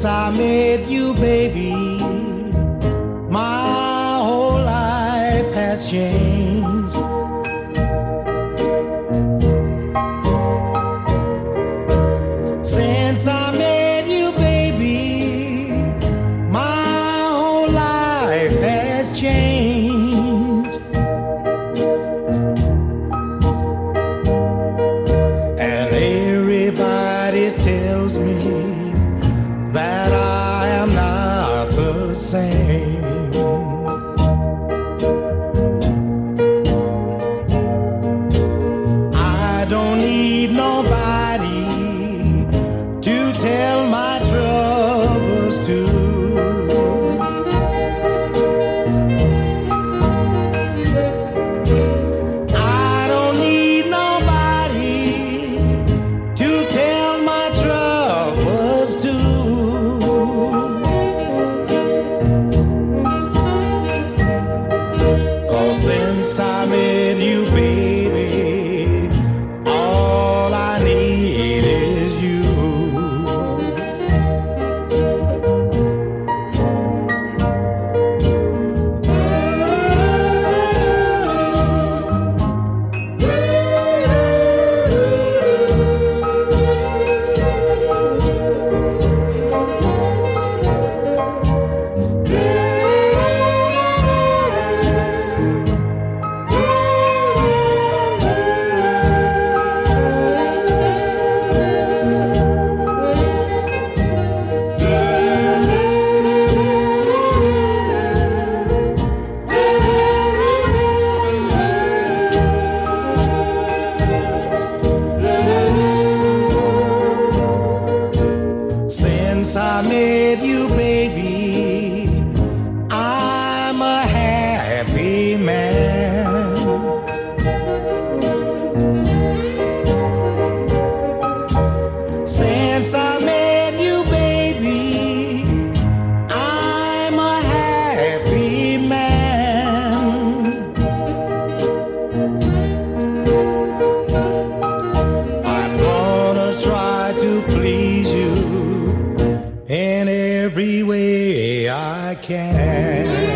I met you, baby, my whole life has changed. Since I met you, baby, my whole life has changed. And everybody tells me that I am not the same. I don't need nobody to tell my troubles to. I don't need nobody to tell my troubles to. 'Cause since I met you, baby, all I need is you. Since I met you, baby, I'm a happy man. Since I met you, baby, I'm a happy man. I'm gonna try to please you in every way I can.